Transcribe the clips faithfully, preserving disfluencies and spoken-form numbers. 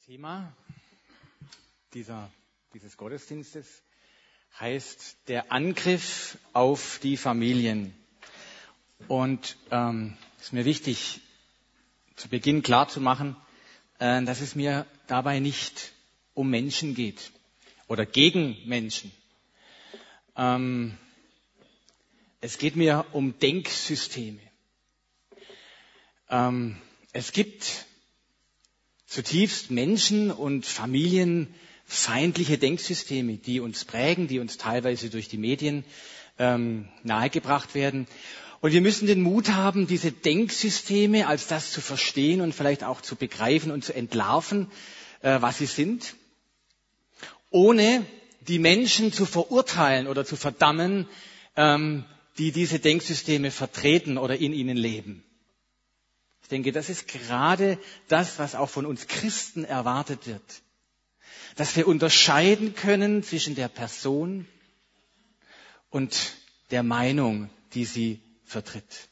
Thema dieser, dieses Gottesdienstes heißt der Angriff auf die Familien. Und ähm, es ist mir wichtig, zu Beginn klarzumachen, äh, dass es mir dabei nicht um Menschen geht oder gegen Menschen. Ähm, es geht mir um Denksysteme. Ähm, es gibt zutiefst Menschen- und familienfeindliche Denksysteme, die uns prägen, die uns teilweise durch die Medien ähm, nahegebracht werden. Und wir müssen den Mut haben, diese Denksysteme als das zu verstehen und vielleicht auch zu begreifen und zu entlarven, äh, was sie sind, ohne die Menschen zu verurteilen oder zu verdammen, ähm, die diese Denksysteme vertreten oder in ihnen leben. Ich denke, das ist gerade das, was auch von uns Christen erwartet wird. Dass wir unterscheiden können zwischen der Person und der Meinung, die sie vertritt.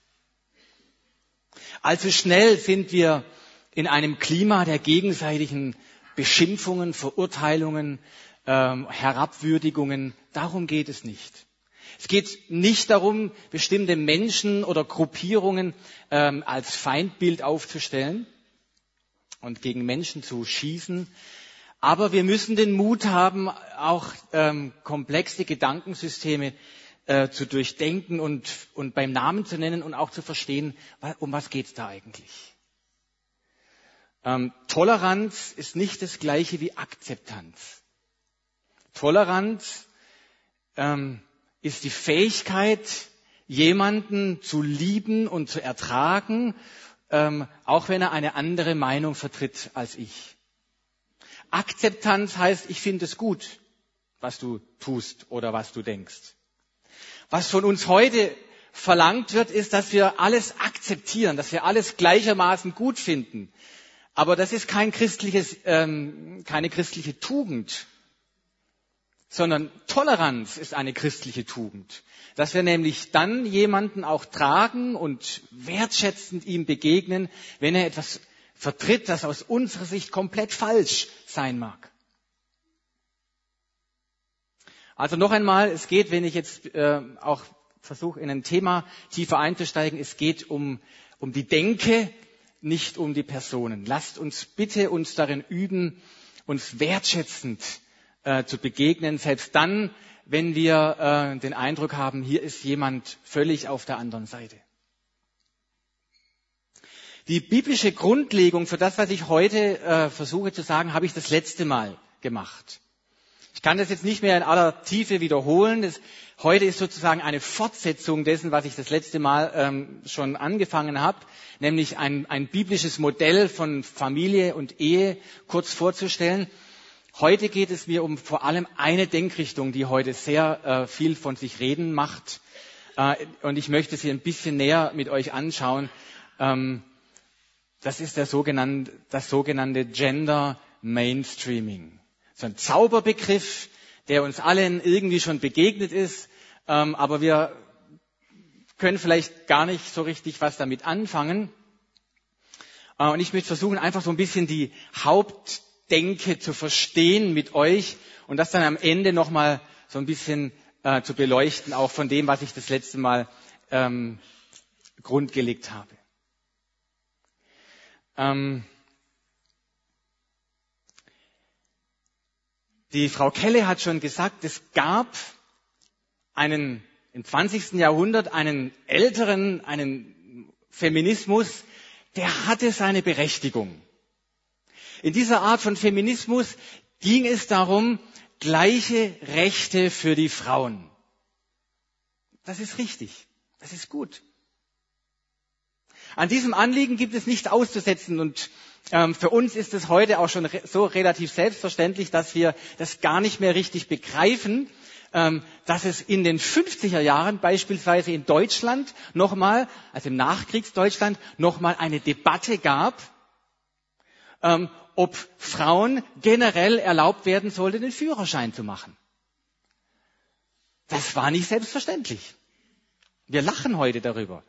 Allzu schnell sind wir in einem Klima der gegenseitigen Beschimpfungen, Verurteilungen, ähm, Herabwürdigungen. Darum geht es nicht. Es geht nicht darum, bestimmte Menschen oder Gruppierungen ähm, als Feindbild aufzustellen und gegen Menschen zu schießen. Aber wir müssen den Mut haben, auch ähm, komplexe Gedankensysteme äh, zu durchdenken und, und beim Namen zu nennen und auch zu verstehen, um was geht es da eigentlich. Ähm, Toleranz ist nicht das Gleiche wie Akzeptanz. Toleranz ähm, ist die Fähigkeit, jemanden zu lieben und zu ertragen, ähm, auch wenn er eine andere Meinung vertritt als ich. Akzeptanz heißt, ich finde es gut, was du tust oder was du denkst. Was von uns heute verlangt wird, ist, dass wir alles akzeptieren, dass wir alles gleichermaßen gut finden. Aber das ist kein christliches, ähm, keine christliche Tugend. Sondern Toleranz ist eine christliche Tugend. Dass wir nämlich dann jemanden auch tragen und wertschätzend ihm begegnen, wenn er etwas vertritt, das aus unserer Sicht komplett falsch sein mag. Also noch einmal, es geht, wenn ich jetzt äh, auch versuche, in ein Thema tiefer einzusteigen, es geht um, um die Denke, nicht um die Personen. Lasst uns bitte uns darin üben, uns wertschätzend zu begegnen, selbst dann, wenn wir äh, den Eindruck haben, hier ist jemand völlig auf der anderen Seite. Die biblische Grundlegung für das, was ich heute äh, versuche zu sagen, habe ich das letzte Mal gemacht. Ich kann das jetzt nicht mehr in aller Tiefe wiederholen. Das, heute ist sozusagen eine Fortsetzung dessen, was ich das letzte Mal ähm, schon angefangen habe, nämlich ein, ein biblisches Modell von Familie und Ehe kurz vorzustellen. Heute geht es mir um vor allem eine Denkrichtung, die heute sehr äh, viel von sich reden macht. Äh, und ich möchte sie ein bisschen näher mit euch anschauen. Ähm, das ist der sogenannte, das sogenannte Gender Mainstreaming. So ein Zauberbegriff, der uns allen irgendwie schon begegnet ist. Ähm, aber wir können vielleicht gar nicht so richtig was damit anfangen. Äh, und ich möchte versuchen, einfach so ein bisschen die Haupt Denke zu verstehen mit euch und das dann am Ende nochmal so ein bisschen äh, zu beleuchten, auch von dem, was ich das letzte Mal ähm, grundgelegt habe. Ähm, die Frau Kelle hat schon gesagt, es gab einen im zwanzigsten Jahrhundert einen älteren, einen Feminismus, der hatte seine Berechtigung. In dieser Art von Feminismus ging es darum, gleiche Rechte für die Frauen. Das ist richtig. Das ist gut. An diesem Anliegen gibt es nichts auszusetzen und ähm, für uns ist es heute auch schon re- so relativ selbstverständlich, dass wir das gar nicht mehr richtig begreifen, ähm, dass es in den fünfziger Jahren beispielsweise in Deutschland nochmal, also im Nachkriegsdeutschland, nochmal eine Debatte gab, ähm, ob Frauen generell erlaubt werden sollte, den Führerschein zu machen. Das war nicht selbstverständlich. Wir lachen heute darüber.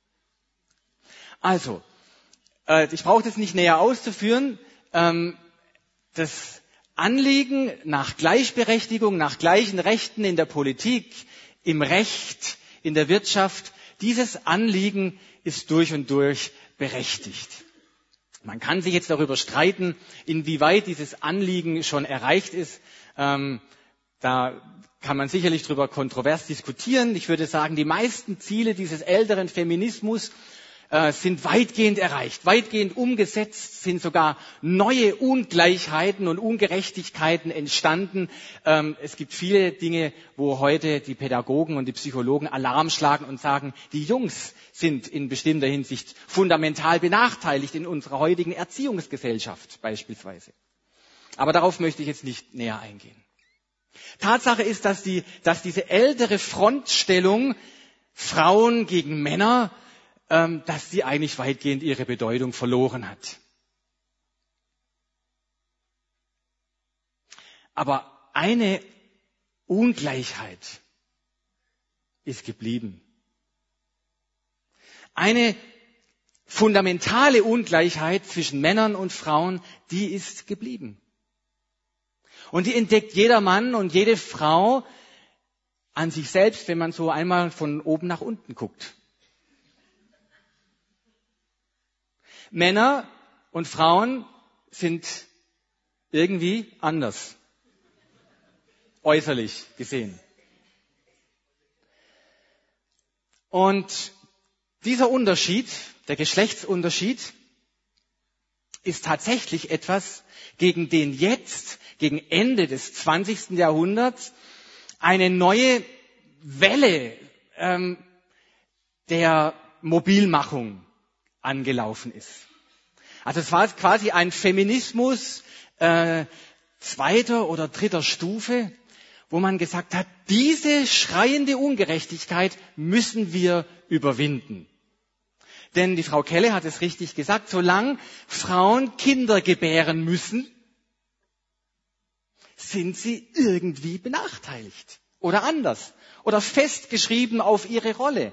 Also, äh, ich brauche das nicht näher auszuführen. Ähm, das Anliegen nach Gleichberechtigung, nach gleichen Rechten in der Politik, im Recht, in der Wirtschaft, dieses Anliegen ist durch und durch berechtigt. Man kann sich jetzt darüber streiten, inwieweit dieses Anliegen schon erreicht ist. Ähm, da kann man sicherlich darüber kontrovers diskutieren. Ich würde sagen, die meisten Ziele dieses älteren Feminismus äh, sind weitgehend erreicht, weitgehend umgesetzt, sind sogar neue Ungleichheiten und Ungerechtigkeiten entstanden. Ähm, es gibt viele Dinge, wo heute die Pädagogen und die Psychologen Alarm schlagen und sagen, die Jungs sind in bestimmter Hinsicht fundamental benachteiligt in unserer heutigen Erziehungsgesellschaft beispielsweise. Aber darauf möchte ich jetzt nicht näher eingehen. Tatsache ist, dass, die, dass diese ältere Frontstellung Frauen gegen Männer, ähm, dass sie eigentlich weitgehend ihre Bedeutung verloren hat. Aber eine Ungleichheit ist geblieben. Eine fundamentale Ungleichheit zwischen Männern und Frauen, die ist geblieben. Und die entdeckt jeder Mann und jede Frau an sich selbst, wenn man so einmal von oben nach unten guckt. Männer und Frauen sind irgendwie anders, äußerlich gesehen. Und dieser Unterschied, der Geschlechtsunterschied, ist tatsächlich etwas, gegen den jetzt, gegen Ende des zwanzigsten Jahrhunderts, eine neue Welle ähm, der Mobilmachung angelaufen ist. Also es war quasi ein Feminismus äh, zweiter oder dritter Stufe, wo man gesagt hat, diese schreiende Ungerechtigkeit müssen wir überwinden. Denn die Frau Kelle hat es richtig gesagt, solange Frauen Kinder gebären müssen, sind sie irgendwie benachteiligt oder anders oder festgeschrieben auf ihre Rolle.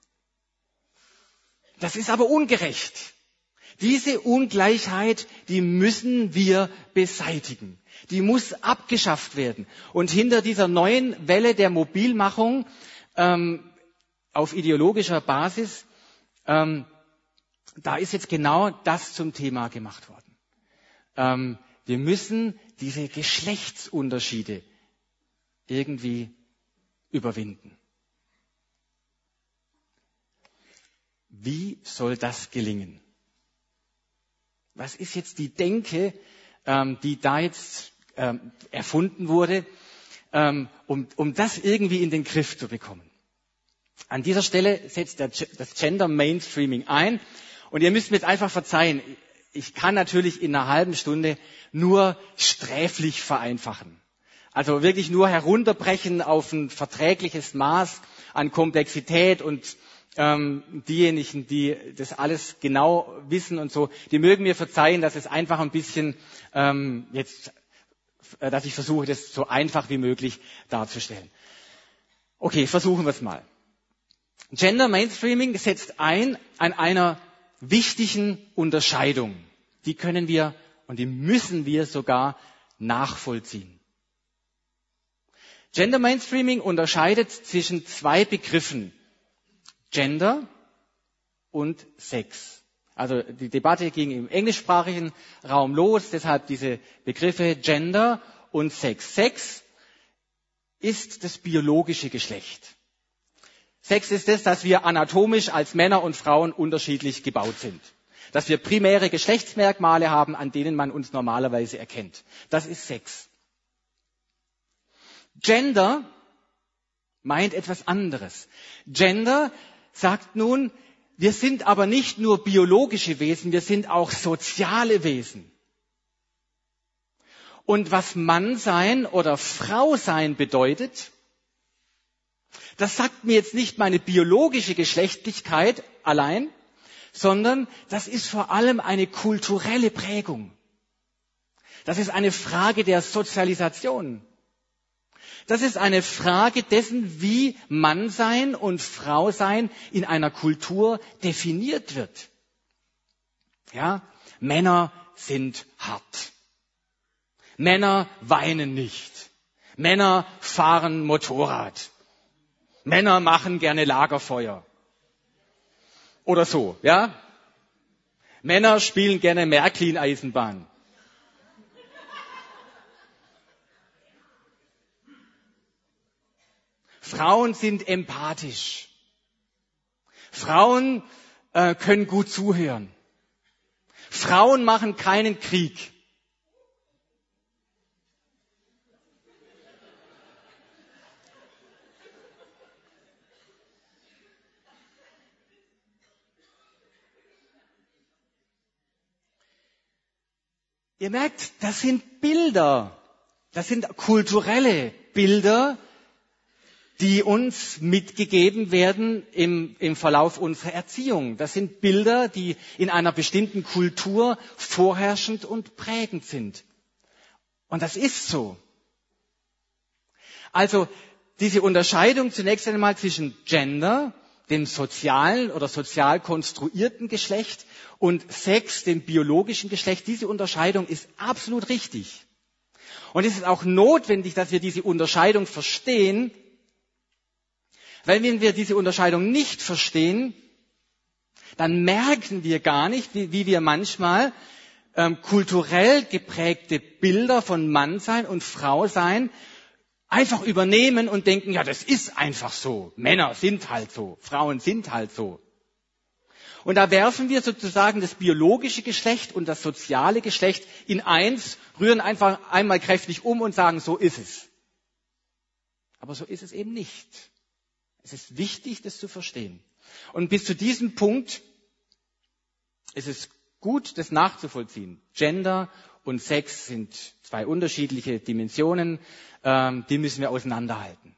Das ist aber ungerecht. Diese Ungleichheit, die müssen wir beseitigen. Die muss abgeschafft werden. Und hinter dieser neuen Welle der Mobilmachung ähm, auf ideologischer Basis, ähm, da ist jetzt genau das zum Thema gemacht worden. Ähm, wir müssen diese Geschlechtsunterschiede irgendwie überwinden. Wie soll das gelingen? Was ist jetzt die Denke, ähm, die da jetzt ähm, erfunden wurde, ähm, um, um das irgendwie in den Griff zu bekommen? An dieser Stelle setzt der, das Gender Mainstreaming ein. Und ihr müsst mir jetzt einfach verzeihen, ich kann natürlich in einer halben Stunde nur sträflich vereinfachen. Also wirklich nur herunterbrechen auf ein verträgliches Maß an Komplexität und ähm, diejenigen, die das alles genau wissen und so, die mögen mir verzeihen, dass es einfach ein bisschen ähm, jetzt, äh, dass ich versuche, das so einfach wie möglich darzustellen. Okay, versuchen wir es mal. Gender Mainstreaming setzt ein an einer wichtigen Unterscheidung. Die können wir und die müssen wir sogar nachvollziehen. Gender Mainstreaming unterscheidet zwischen zwei Begriffen, Gender und Sex. Also die Debatte ging im englischsprachigen Raum los, deshalb diese Begriffe Gender und Sex. Sex ist das biologische Geschlecht. Sex ist es, dass wir anatomisch als Männer und Frauen unterschiedlich gebaut sind. Dass wir primäre Geschlechtsmerkmale haben, an denen man uns normalerweise erkennt. Das ist Sex. Gender meint etwas anderes. Gender sagt nun, wir sind aber nicht nur biologische Wesen, wir sind auch soziale Wesen. Und was Mann sein oder Frau sein bedeutet, das sagt mir jetzt nicht meine biologische Geschlechtlichkeit allein, sondern das ist vor allem eine kulturelle Prägung. Das ist eine Frage der Sozialisation. Das ist eine Frage dessen, wie Mannsein und Frausein in einer Kultur definiert wird. Ja, Männer sind hart. Männer weinen nicht. Männer fahren Motorrad. Männer machen gerne Lagerfeuer. Oder so, ja? Männer spielen gerne Märklin-Eisenbahn. Frauen sind empathisch. Frauen äh, können gut zuhören. Frauen machen keinen Krieg. Ihr merkt, das sind Bilder, das sind kulturelle Bilder, die uns mitgegeben werden im, im Verlauf unserer Erziehung. Das sind Bilder, die in einer bestimmten Kultur vorherrschend und prägend sind. Und das ist so. Also diese Unterscheidung zunächst einmal zwischen Gender, dem sozialen oder sozial konstruierten Geschlecht, und Sex, dem biologischen Geschlecht, diese Unterscheidung ist absolut richtig. Und es ist auch notwendig, dass wir diese Unterscheidung verstehen, weil wenn wir diese Unterscheidung nicht verstehen, dann merken wir gar nicht, wie, wie wir manchmal ähm, kulturell geprägte Bilder von Mannsein und Frausein einfach übernehmen und denken, ja, das ist einfach so. Männer sind halt so, Frauen sind halt so. Und da werfen wir sozusagen das biologische Geschlecht und das soziale Geschlecht in eins, rühren einfach einmal kräftig um und sagen, so ist es. Aber so ist es eben nicht. Es ist wichtig, das zu verstehen. Und bis zu diesem Punkt ist es gut, das nachzuvollziehen. Gender und Sex sind zwei unterschiedliche Dimensionen, ähm, die müssen wir auseinanderhalten.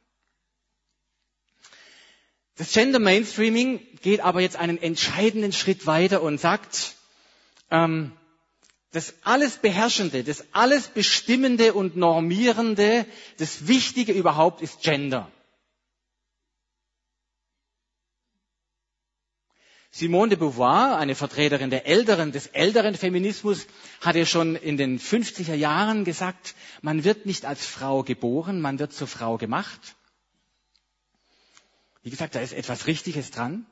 Das Gender Mainstreaming geht aber jetzt einen entscheidenden Schritt weiter und sagt, ähm, das alles Beherrschende, das alles Bestimmende und Normierende, das Wichtige überhaupt ist Gender. Simone de Beauvoir, eine Vertreterin der älteren, des älteren Feminismus, hat ja schon in den fünfziger Jahren gesagt, man wird nicht als Frau geboren, man wird zur Frau gemacht. Wie gesagt, da ist etwas Richtiges dran.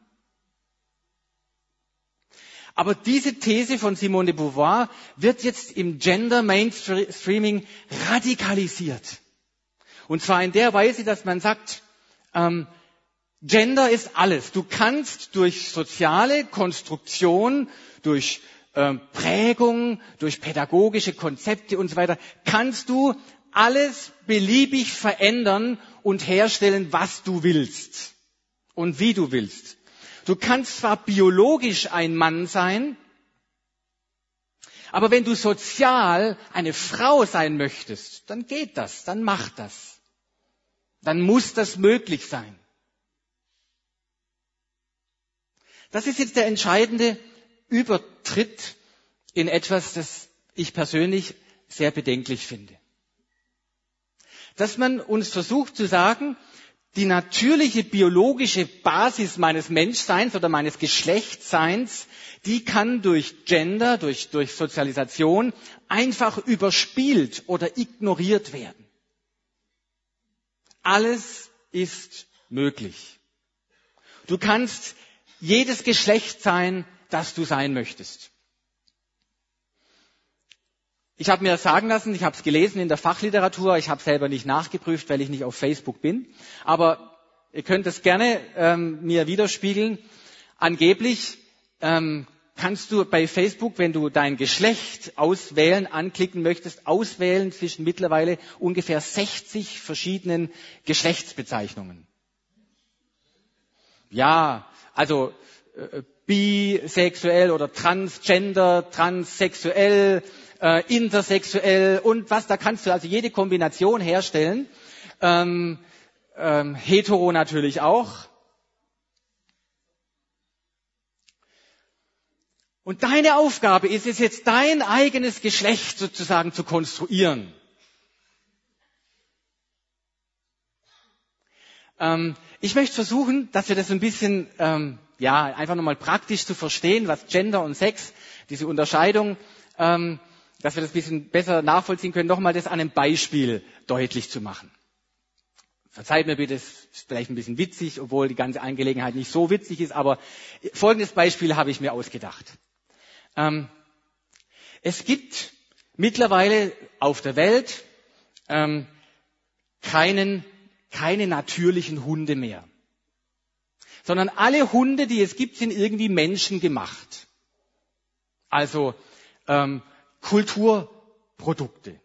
Aber diese These von Simone de Beauvoir wird jetzt im Gender Mainstreaming radikalisiert. Und zwar in der Weise, dass man sagt, ähm, Gender ist alles. Du kannst durch soziale Konstruktion, durch ähm, Prägung, durch pädagogische Konzepte und so weiter, kannst du alles beliebig verändern und herstellen, was du willst und wie du willst. Du kannst zwar biologisch ein Mann sein, aber wenn du sozial eine Frau sein möchtest, dann geht das, dann mach das. Dann muss das möglich sein. Das ist jetzt der entscheidende Übertritt in etwas, das ich persönlich sehr bedenklich finde. Dass man uns versucht zu sagen, die natürliche biologische Basis meines Menschseins oder meines Geschlechtsseins, die kann durch Gender, durch, durch Sozialisation einfach überspielt oder ignoriert werden. Alles ist möglich. Du kannst jedes Geschlecht sein, das du sein möchtest. Ich habe mir sagen lassen, ich habe es gelesen in der Fachliteratur, ich habe selber nicht nachgeprüft, weil ich nicht auf Facebook bin, aber ihr könnt es gerne ähm, mir widerspiegeln. Angeblich ähm, kannst du bei Facebook, wenn du dein Geschlecht auswählen, anklicken möchtest, auswählen zwischen mittlerweile ungefähr sechzig verschiedenen Geschlechtsbezeichnungen. Ja, also äh, bisexuell oder transgender, transsexuell, äh, intersexuell und was, da kannst du also jede Kombination herstellen. Ähm, ähm, hetero natürlich auch. Und deine Aufgabe ist es jetzt, dein eigenes Geschlecht sozusagen zu konstruieren. Ähm, ich möchte versuchen, dass wir das ein bisschen, ähm, ja, einfach nochmal praktisch zu verstehen, was Gender und Sex, diese Unterscheidung, ähm, dass wir das ein bisschen besser nachvollziehen können, nochmal das an einem Beispiel deutlich zu machen. Verzeiht mir bitte, es ist vielleicht ein bisschen witzig, obwohl die ganze Angelegenheit nicht so witzig ist, aber folgendes Beispiel habe ich mir ausgedacht. Ähm, es gibt mittlerweile auf der Welt ähm, keinen, keine natürlichen Hunde mehr, sondern alle Hunde, die es gibt, sind irgendwie menschengemacht. Also ähm, Kulturprodukte.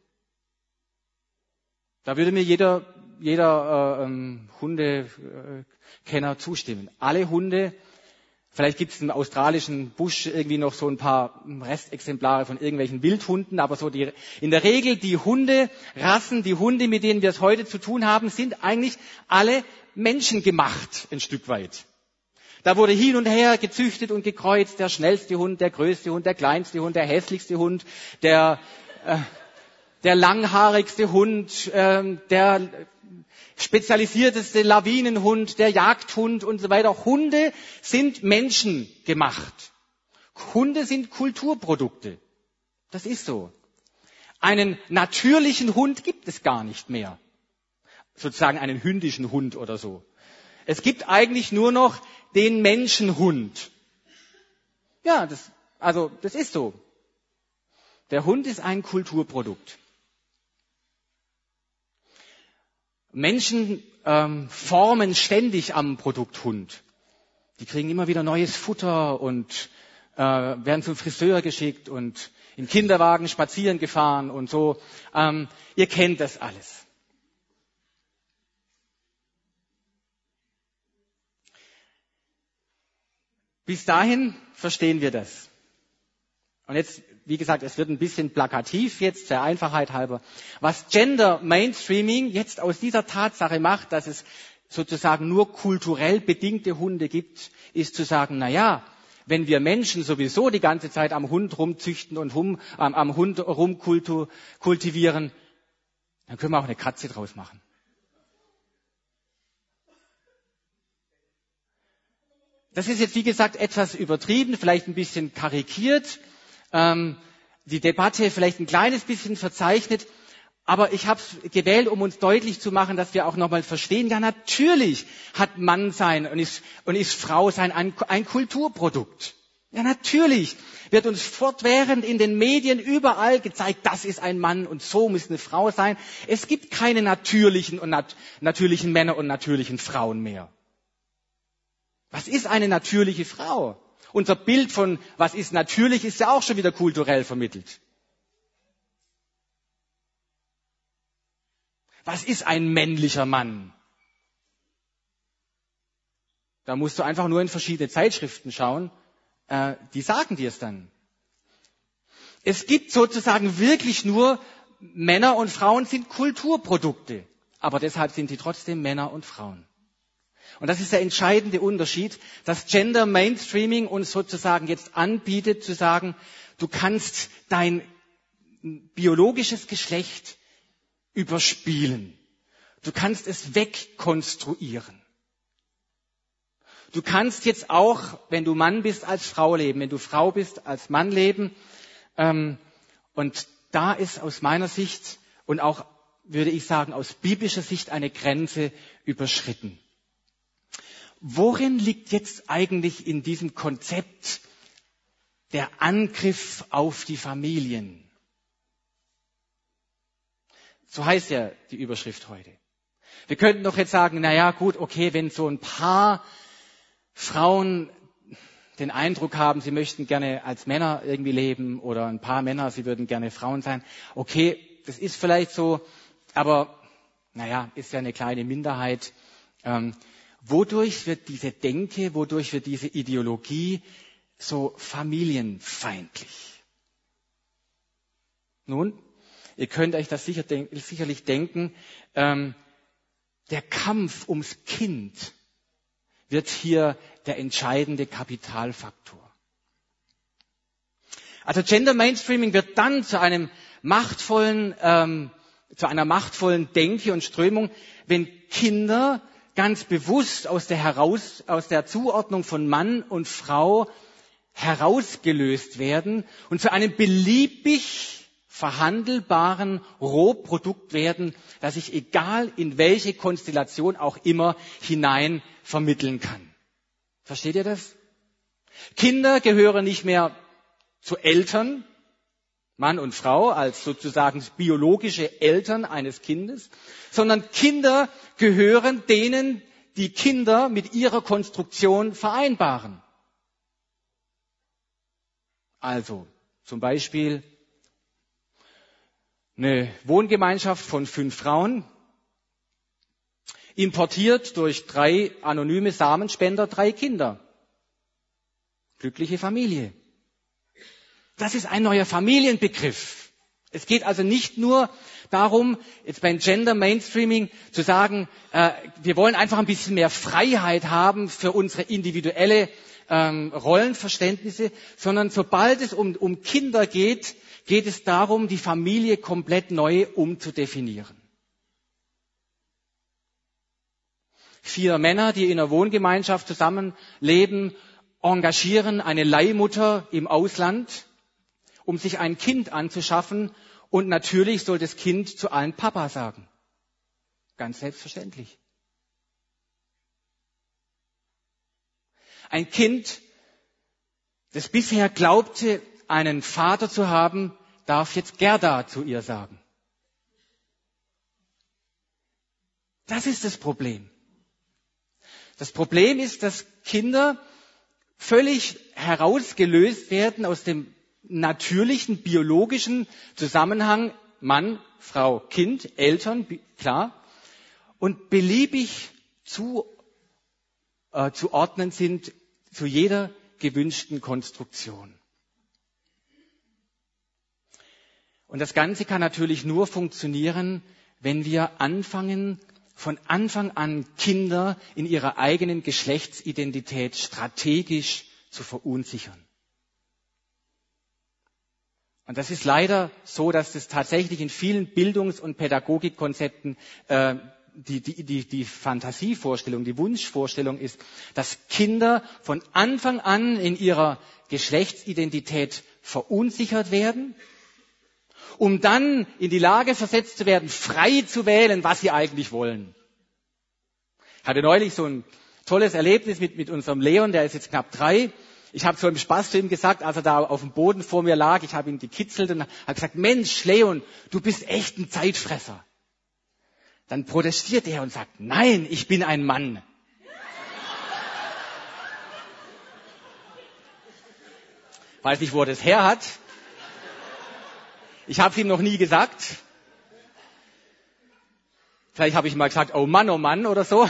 Da würde mir jeder, jeder äh, ähm, Hundekenner zustimmen. Alle Hunde, vielleicht gibt es im australischen Busch irgendwie noch so ein paar Restexemplare von irgendwelchen Wildhunden, aber so die, in der Regel die Hunderassen, die Hunde, mit denen wir es heute zu tun haben, sind eigentlich alle menschengemacht, ein Stück weit. Da wurde hin und her gezüchtet und gekreuzt, der schnellste Hund, der größte Hund, der kleinste Hund, der hässlichste Hund, der, äh, der langhaarigste Hund, äh, der spezialisierteste Lawinenhund, der Jagdhund und so weiter. Hunde sind menschengemacht. Hunde sind Kulturprodukte. Das ist so. Einen natürlichen Hund gibt es gar nicht mehr. Sozusagen einen hündischen Hund oder so. Es gibt eigentlich nur noch den Menschenhund. Ja, das, also, das ist so. Der Hund ist ein Kulturprodukt. Menschen ähm, formen ständig am Produkt Hund. Die kriegen immer wieder neues Futter und äh, werden zum Friseur geschickt und im Kinderwagen spazieren gefahren und so. Ähm, ihr kennt das alles. Bis dahin verstehen wir das. Und jetzt, wie gesagt, es wird ein bisschen plakativ jetzt, der Einfachheit halber. Was Gender Mainstreaming jetzt aus dieser Tatsache macht, dass es sozusagen nur kulturell bedingte Hunde gibt, ist zu sagen, na ja, wenn wir Menschen sowieso die ganze Zeit am Hund rumzüchten und hum, am, am Hund rumkultivieren, dann können wir auch eine Katze draus machen. Das ist jetzt, wie gesagt, etwas übertrieben, vielleicht ein bisschen karikiert, ähm, die Debatte vielleicht ein kleines bisschen verzeichnet, aber ich habe es gewählt, um uns deutlich zu machen, dass wir auch nochmal verstehen, ja natürlich hat Mannsein und ist, und ist Frausein ein, ein Kulturprodukt. Ja natürlich wird uns fortwährend in den Medien überall gezeigt, das ist ein Mann und so muss eine Frau sein. Es gibt keine natürlichen, und nat- natürlichen Männer und natürlichen Frauen mehr. Was ist eine natürliche Frau? Unser Bild von, was ist natürlich, ist ja auch schon wieder kulturell vermittelt. Was ist ein männlicher Mann? Da musst du einfach nur in verschiedene Zeitschriften schauen, äh, die sagen dir es dann. Es gibt sozusagen wirklich nur, Männer und Frauen sind Kulturprodukte, aber deshalb sind sie trotzdem Männer und Frauen. Und das ist der entscheidende Unterschied, dass Gender Mainstreaming uns sozusagen jetzt anbietet, zu sagen, du kannst dein biologisches Geschlecht überspielen. Du kannst es wegkonstruieren. Du kannst jetzt auch, wenn du Mann bist, als Frau leben, wenn du Frau bist, als Mann leben. Und da ist aus meiner Sicht und auch, würde ich sagen, aus biblischer Sicht eine Grenze überschritten. Worin liegt jetzt eigentlich in diesem Konzept der Angriff auf die Familien? So heißt ja die Überschrift heute. Wir könnten doch jetzt sagen, na ja, gut, okay, wenn so ein paar Frauen den Eindruck haben, sie möchten gerne als Männer irgendwie leben oder ein paar Männer, sie würden gerne Frauen sein. Okay, das ist vielleicht so, aber naja, ist ja eine kleine Minderheit. Ähm, Wodurch wird diese Denke, wodurch wird diese Ideologie so familienfeindlich? Nun, ihr könnt euch das sicher denk- sicherlich denken, ähm, der Kampf ums Kind wird hier der entscheidende Kapitalfaktor. Also Gender Mainstreaming wird dann zu einem machtvollen, ähm, zu einer machtvollen Denke und Strömung, wenn Kinder ganz bewusst aus der, heraus, aus der Zuordnung von Mann und Frau herausgelöst werden und zu einem beliebig verhandelbaren Rohprodukt werden, das ich egal in welche Konstellation auch immer hinein vermitteln kann. Versteht ihr das? Kinder gehören nicht mehr zu Eltern, Mann und Frau, als sozusagen biologische Eltern eines Kindes, sondern Kinder gehören denen, die Kinder mit ihrer Konstruktion vereinbaren. Also zum Beispiel eine Wohngemeinschaft von fünf Frauen, importiert durch drei anonyme Samenspender drei Kinder. Glückliche Familie. Das ist ein neuer Familienbegriff. Es geht also nicht nur darum, jetzt beim Gender Mainstreaming zu sagen, äh, wir wollen einfach ein bisschen mehr Freiheit haben für unsere individuelle ähm, Rollenverständnisse, sondern sobald es um, um Kinder geht, geht es darum, die Familie komplett neu umzudefinieren. Vier Männer, die in einer Wohngemeinschaft zusammenleben, engagieren eine Leihmutter im Ausland, um sich ein Kind anzuschaffen. Und natürlich soll das Kind zu allen Papa sagen. Ganz selbstverständlich. Ein Kind, das bisher glaubte, einen Vater zu haben, darf jetzt Gerda zu ihr sagen. Das ist das Problem. Das Problem ist, dass Kinder völlig herausgelöst werden aus dem natürlichen, biologischen Zusammenhang Mann, Frau, Kind, Eltern, klar, und beliebig zu, äh, zu ordnen sind zu jeder gewünschten Konstruktion. Und das Ganze kann natürlich nur funktionieren, wenn wir anfangen, von Anfang an Kinder in ihrer eigenen Geschlechtsidentität strategisch zu verunsichern. Und das ist leider so, dass das tatsächlich in vielen Bildungs- und Pädagogikkonzepten äh, die, die, die, die Fantasievorstellung, die Wunschvorstellung ist, dass Kinder von Anfang an in ihrer Geschlechtsidentität verunsichert werden, um dann in die Lage versetzt zu werden, frei zu wählen, was sie eigentlich wollen. Ich hatte neulich so ein tolles Erlebnis mit, mit unserem Leon, der ist jetzt knapp drei. Ich habe so im Spaß zu ihm gesagt, als er da auf dem Boden vor mir lag, ich habe ihn gekitzelt und habe gesagt, Mensch, Leon, du bist echt ein Zeitfresser. Dann protestiert er und sagt, nein, ich bin ein Mann. Weiß nicht, wo er das her hat. Ich habe es ihm noch nie gesagt. Vielleicht habe ich mal gesagt, oh Mann, oh Mann oder so.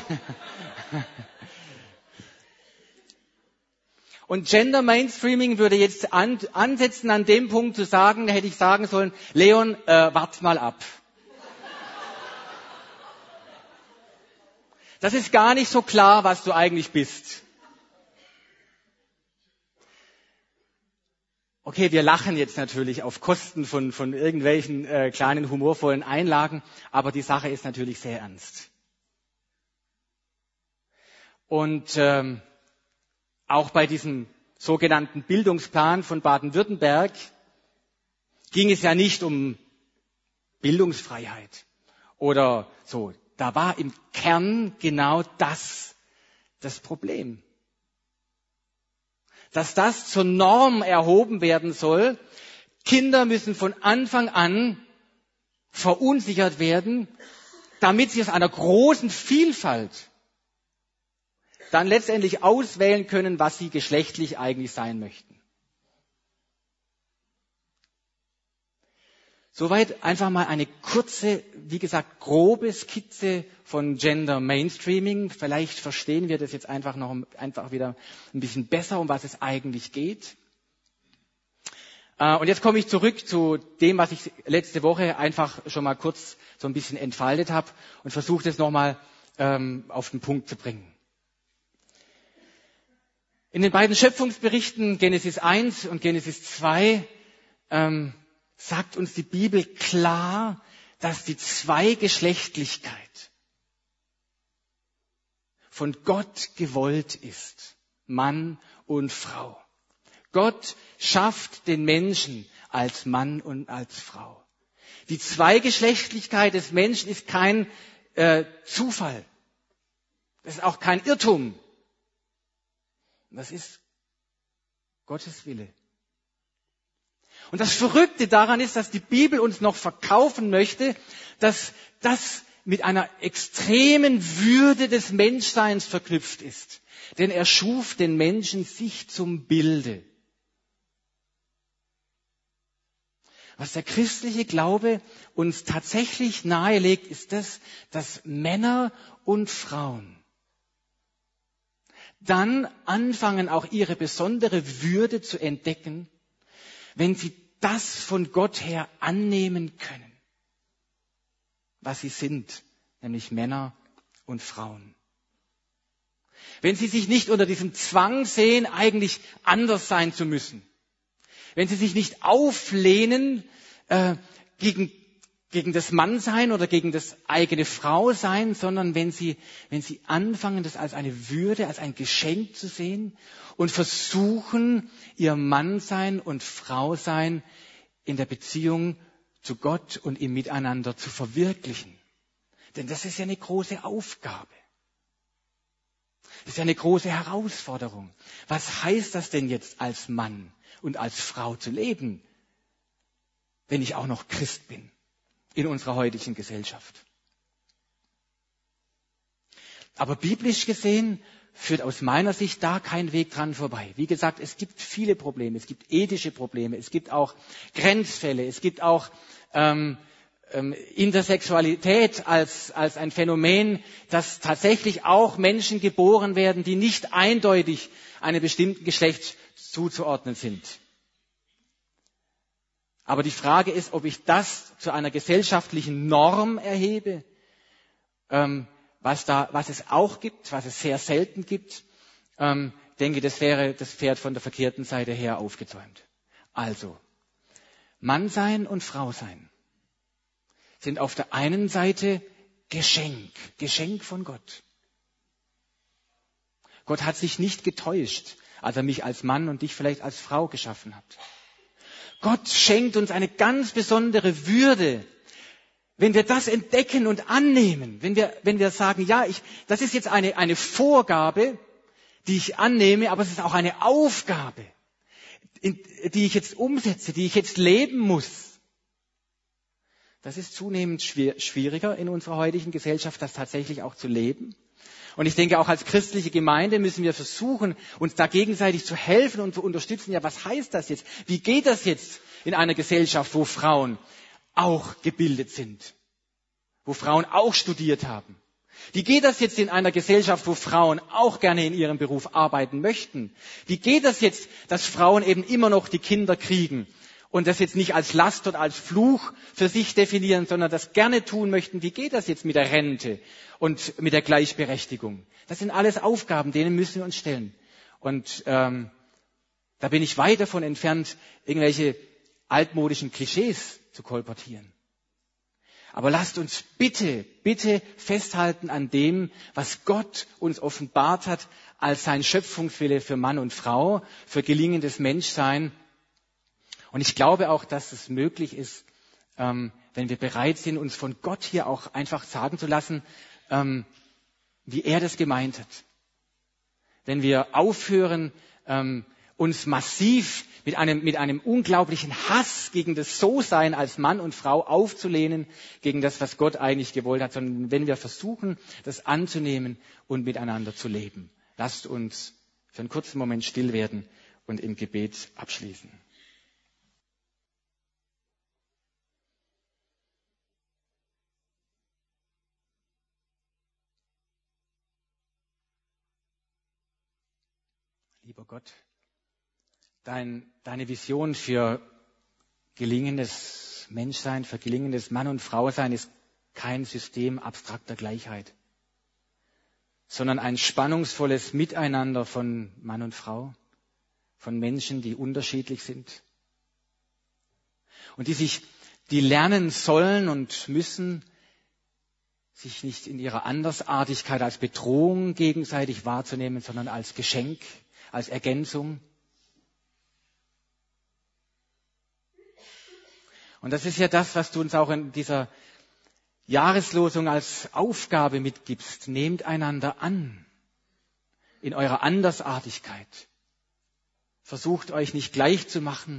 Und Gender Mainstreaming würde jetzt an, ansetzen an dem Punkt zu sagen, da hätte ich sagen sollen, Leon, äh, wart mal ab. Das ist gar nicht so klar, was du eigentlich bist. Okay, wir lachen jetzt natürlich auf Kosten von, von irgendwelchen äh, kleinen humorvollen Einlagen, aber die Sache ist natürlich sehr ernst. Und ähm, auch bei diesem sogenannten Bildungsplan von Baden-Württemberg ging es ja nicht um Bildungsfreiheit oder so. Da war im Kern genau das das Problem. Dass das zur Norm erhoben werden soll. Kinder müssen von Anfang an verunsichert werden, damit sie aus einer großen Vielfalt dann letztendlich auswählen können, was sie geschlechtlich eigentlich sein möchten. Soweit einfach mal eine kurze, wie gesagt, grobe Skizze von Gender Mainstreaming. Vielleicht verstehen wir das jetzt einfach noch einfach wieder ein bisschen besser, um was es eigentlich geht. Und jetzt komme ich zurück zu dem, was ich letzte Woche einfach schon mal kurz so ein bisschen entfaltet habe und versuche das nochmal ähm, auf den Punkt zu bringen. In den beiden Schöpfungsberichten Genesis eins und Genesis zwei ähm, sagt uns die Bibel klar, dass die Zweigeschlechtlichkeit von Gott gewollt ist, Mann und Frau. Gott schafft den Menschen als Mann und als Frau. Die Zweigeschlechtlichkeit des Menschen ist kein äh, Zufall. Das ist auch kein Irrtum. Das ist Gottes Wille. Und das Verrückte daran ist, dass die Bibel uns noch verkaufen möchte, dass das mit einer extremen Würde des Menschseins verknüpft ist. Denn er schuf den Menschen sich zum Bilde. Was der christliche Glaube uns tatsächlich nahelegt, ist das, dass Männer und Frauen dann anfangen, auch ihre besondere Würde zu entdecken, wenn sie das von Gott her annehmen können, was sie sind, nämlich Männer und Frauen. Wenn sie sich nicht unter diesem Zwang sehen, eigentlich anders sein zu müssen. Wenn sie sich nicht auflehnen äh, gegen, gegen das Mannsein oder gegen das eigene Frausein, sondern wenn sie, wenn sie anfangen, das als eine Würde, als ein Geschenk zu sehen und versuchen, ihr Mannsein und Frausein in der Beziehung zu Gott und im Miteinander zu verwirklichen. Denn das ist ja eine große Aufgabe. Das ist ja eine große Herausforderung. Was heißt das denn jetzt als Mann und als Frau zu leben, wenn ich auch noch Christ bin in unserer heutigen Gesellschaft? Aber biblisch gesehen führt aus meiner Sicht da kein Weg dran vorbei. Wie gesagt, es gibt viele Probleme, es gibt ethische Probleme, es gibt auch Grenzfälle, es gibt auch ähm, ähm, Intersexualität als, als ein Phänomen, dass tatsächlich auch Menschen geboren werden, die nicht eindeutig einem bestimmten Geschlecht zuzuordnen sind. Aber die Frage ist, ob ich das zu einer gesellschaftlichen Norm erhebe, ähm, was, da, was es auch gibt, was es sehr selten gibt. Ähm, denke, das wäre das Pferd von der verkehrten Seite her aufgezäumt. Also, Mannsein und Frausein sind auf der einen Seite Geschenk, Geschenk von Gott. Gott hat sich nicht getäuscht, als er mich als Mann und dich vielleicht als Frau geschaffen hat. Gott schenkt uns eine ganz besondere Würde, wenn wir das entdecken und annehmen, wenn wir, wenn wir sagen, ja, ich, das ist jetzt eine, eine Vorgabe, die ich annehme, aber es ist auch eine Aufgabe, in, die ich jetzt umsetze, die ich jetzt leben muss. Das ist zunehmend schwer, schwieriger in unserer heutigen Gesellschaft, das tatsächlich auch zu leben. Und ich denke, auch als christliche Gemeinde müssen wir versuchen, uns da gegenseitig zu helfen und zu unterstützen. Ja, was heißt das jetzt? Wie geht das jetzt in einer Gesellschaft, wo Frauen auch gebildet sind, wo Frauen auch studiert haben? Wie geht das jetzt in einer Gesellschaft, wo Frauen auch gerne in ihrem Beruf arbeiten möchten? Wie geht das jetzt, dass Frauen eben immer noch die Kinder kriegen und das jetzt nicht als Last und als Fluch für sich definieren, sondern das gerne tun möchten? Wie geht das jetzt mit der Rente und mit der Gleichberechtigung? Das sind alles Aufgaben, denen müssen wir uns stellen. Und ähm, da bin ich weit davon entfernt, irgendwelche altmodischen Klischees zu kolportieren. Aber lasst uns bitte, bitte festhalten an dem, was Gott uns offenbart hat als sein Schöpfungswille für Mann und Frau, für gelingendes Menschsein. Und ich glaube auch, dass es möglich ist, ähm, wenn wir bereit sind, uns von Gott hier auch einfach sagen zu lassen, ähm, wie er das gemeint hat. Wenn wir aufhören, ähm, uns massiv mit einem, mit einem unglaublichen Hass gegen das So-Sein als Mann und Frau aufzulehnen, gegen das, was Gott eigentlich gewollt hat, sondern wenn wir versuchen, das anzunehmen und miteinander zu leben. Lasst uns für einen kurzen Moment still werden und im Gebet abschließen. Lieber Gott, Dein, deine Vision für gelingendes Menschsein, für gelingendes Mann- und Frausein ist kein System abstrakter Gleichheit, sondern ein spannungsvolles Miteinander von Mann und Frau, von Menschen, die unterschiedlich sind und die sich, die lernen sollen und müssen, sich nicht in ihrer Andersartigkeit als Bedrohung gegenseitig wahrzunehmen, sondern als Geschenk, als Ergänzung. Und das ist ja das, was du uns auch in dieser Jahreslosung als Aufgabe mitgibst. Nehmt einander an in eurer Andersartigkeit. Versucht euch nicht gleich zu machen.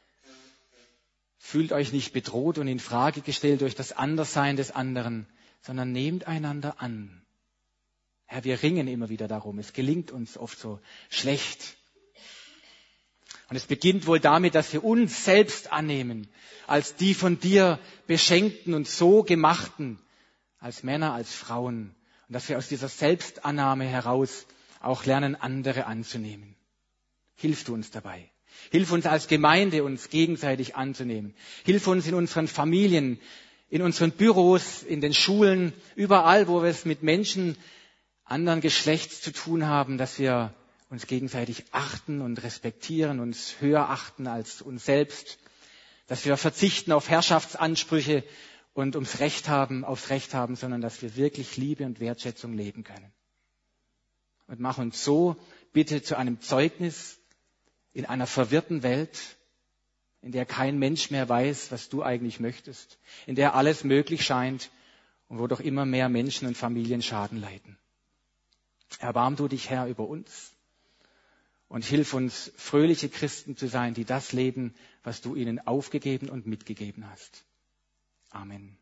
Fühlt euch nicht bedroht und in Frage gestellt durch das Anderssein des anderen, sondern nehmt einander an. Herr, wir ringen immer wieder darum. Es gelingt uns oft so schlecht. Und es beginnt wohl damit, dass wir uns selbst annehmen, als die von dir beschenkten und so gemachten, als Männer, als Frauen. Und dass wir aus dieser Selbstannahme heraus auch lernen, andere anzunehmen. Hilf du uns dabei. Hilf uns als Gemeinde, uns gegenseitig anzunehmen. Hilf uns in unseren Familien, in unseren Büros, in den Schulen, überall, wo wir es mit Menschen anderen Geschlechts zu tun haben, dass wir uns gegenseitig achten und respektieren, uns höher achten als uns selbst, dass wir verzichten auf Herrschaftsansprüche und ums Recht haben, aufs Recht haben, sondern dass wir wirklich Liebe und Wertschätzung leben können. Und mach uns so bitte zu einem Zeugnis in einer verwirrten Welt, in der kein Mensch mehr weiß, was du eigentlich möchtest, in der alles möglich scheint und wo doch immer mehr Menschen und Familien Schaden leiden. Erbarm du dich, Herr, über uns und hilf uns, fröhliche Christen zu sein, die das leben, was du ihnen aufgegeben und mitgegeben hast. Amen.